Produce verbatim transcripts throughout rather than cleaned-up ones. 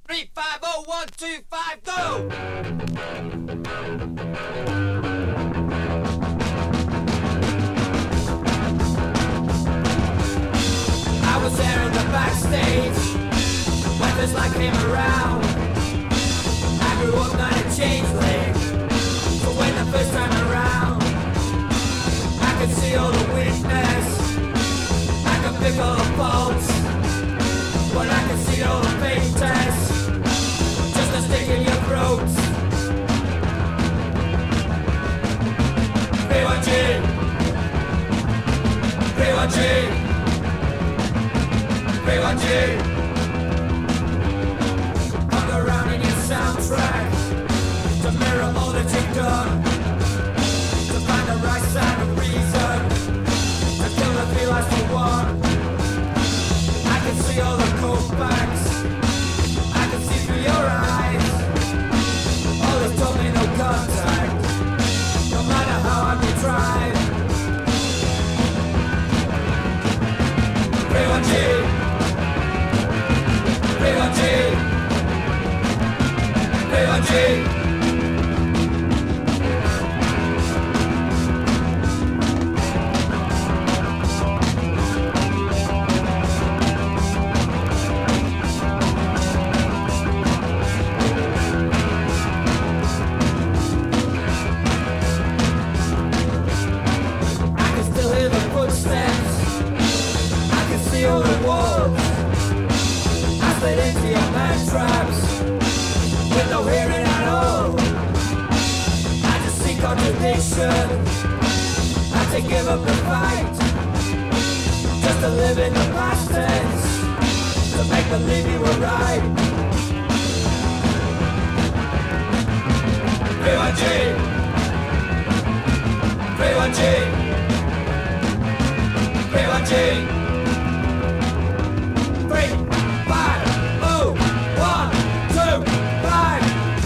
Three, five, oh, one, two, five, go! I was there in the backstage when this light came around. I grew up not a changeling, but when the first time around, I could see all the weakness, I could pick all the faults, but I could see all the fake tests. A stick in your throat. B one G B one G B one G Hung around in your soundtrack to mirror all that you've done, to find the right sound of reason, to kill the three lives for one. I can see all the cold facts, I can see through your eyes. All this told me no contact, no matter how hard you try. B one G B one G B one G all the walls I slid into your man traps with no hearing at all. I just see contradiction, I had to give up the fight just to live in the past tense, to make believe you were right. B one G B one G B one G Three, five, oh, one, two, five.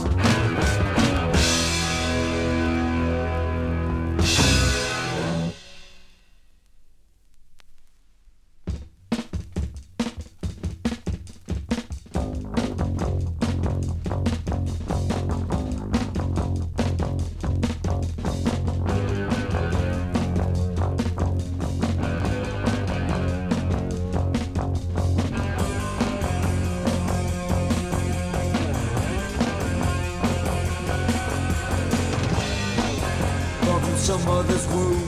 Some other's womb,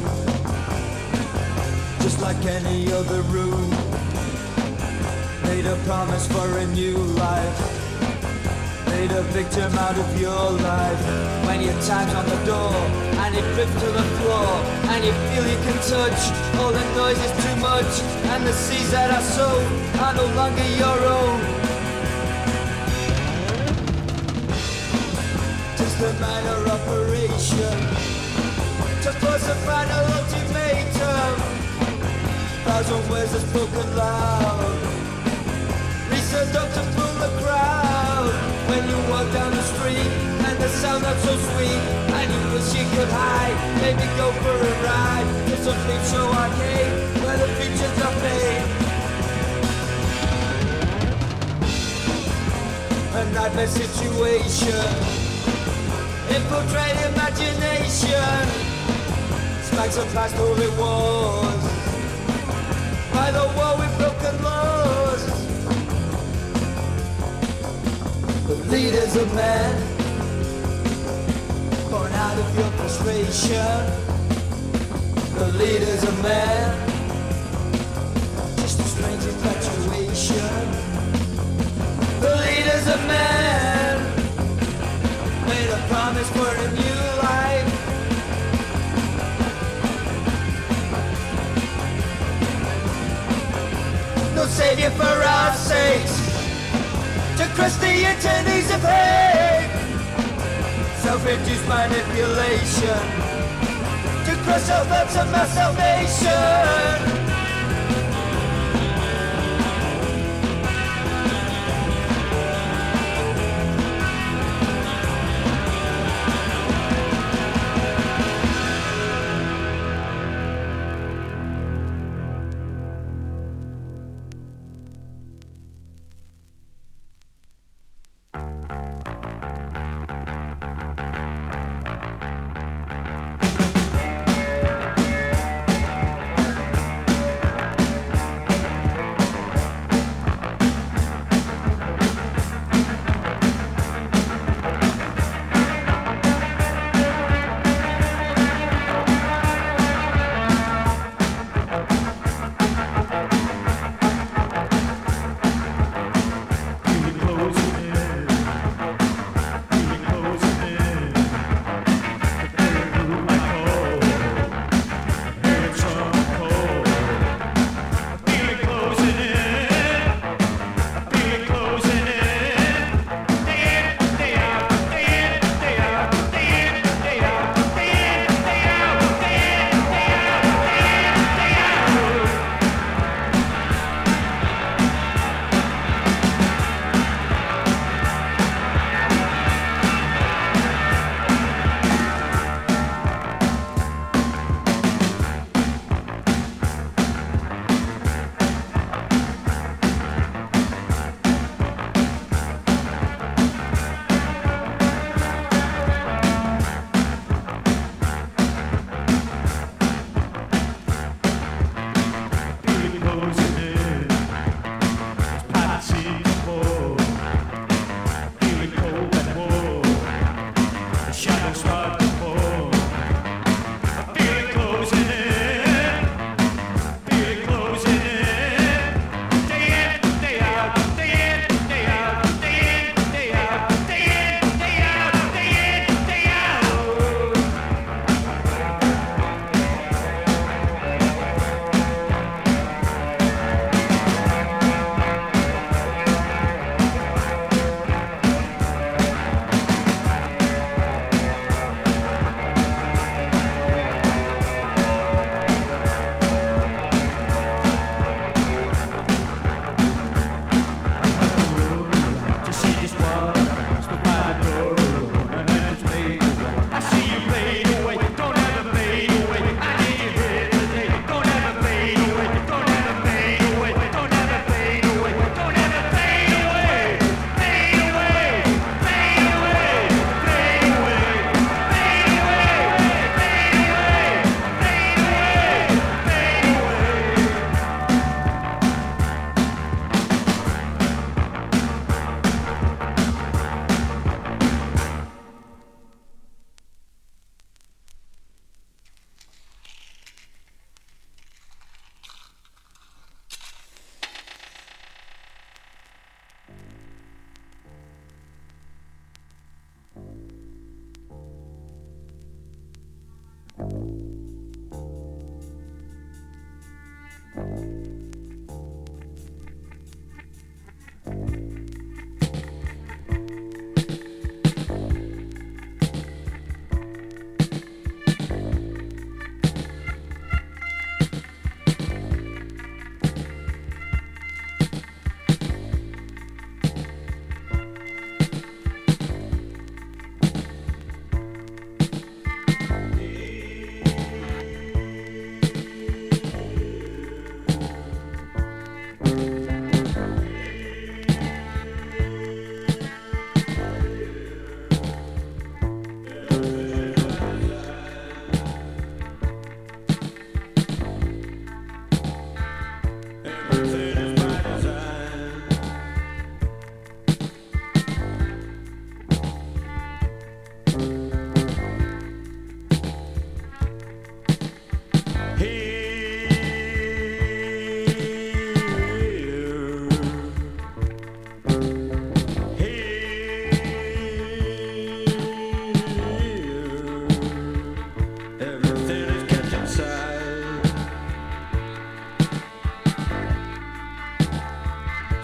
just like any other room. Made a promise for a new life, made a victim out of your life. When your time's on the door and it drifts to the floor and you feel you can touch, all the noise is too much and the seas that are sown are no longer your own. Just a minor operation to force a final ultimatum. Thousand words are spoken loud, reason up to fool the crowd. When you walk down the street and the sound not so sweet, and you wish you could hide, maybe go for a ride to some peep show arcade where the features are paid. A nightmare situation, infiltrate imagination. Smacks of past all it was, by the wall with broken laws. The leader's a man, born out of your frustration. The leader's a man, just a strange infatuation. The leader's a man, made a promise for a new life. No savior for our sakes, to crush the attorneys of hate. Self-induced manipulation, to crush our thoughts of mass salvation.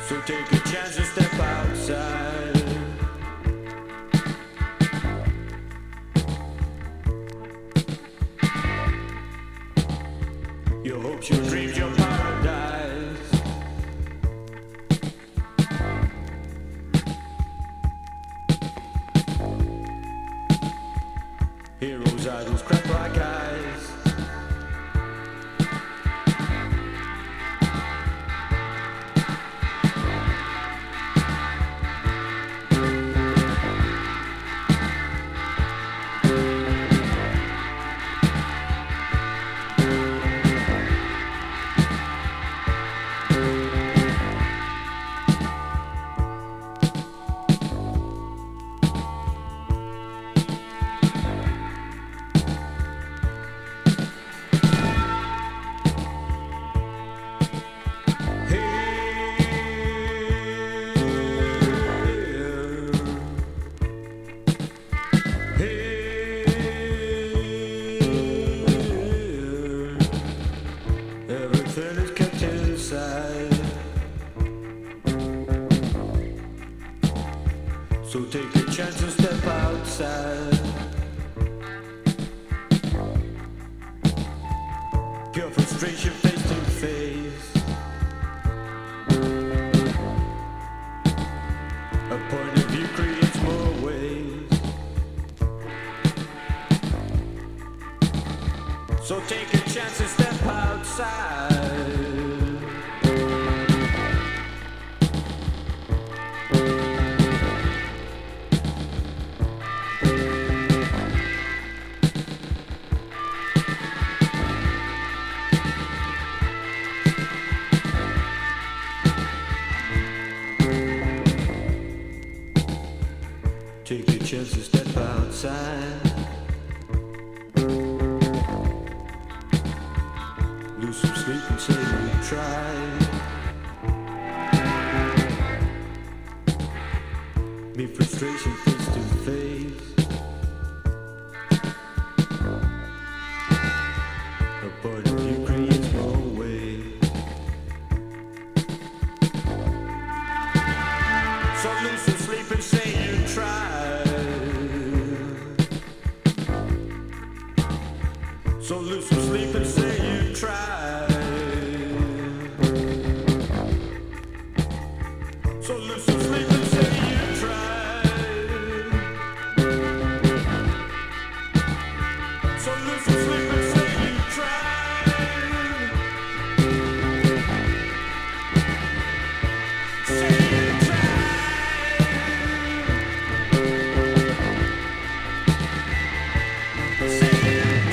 So take a chance and step outside. Your hopes, your dreams, your paradise. Heroes, idols, crap like eyes. Everything is kept inside. So take a chance and step outside. Pure frustration face to face. A point of view creates more ways. So take a chance and step outside. Take a chance to step outside. Lose some sleep and say you tried. Meet frustration face to face. A point of view creates more ways. So lose some sleep and say you tried. So lose some sleep and say you tried. So lose some sleep and say you tried. So lose some sleep and say you tried. Say you tried. Say you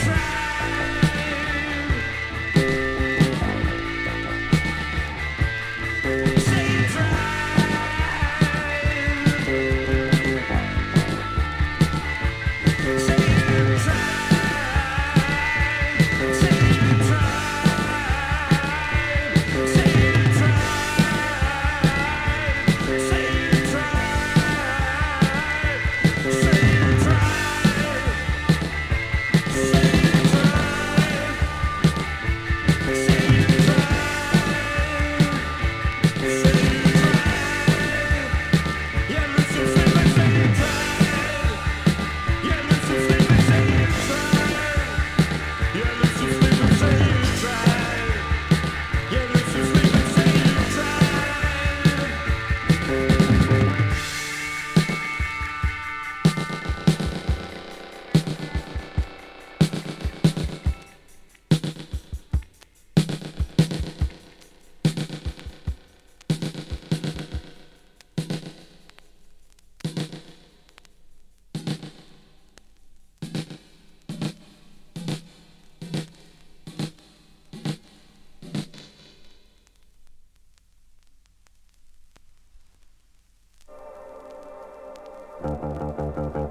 Thank you.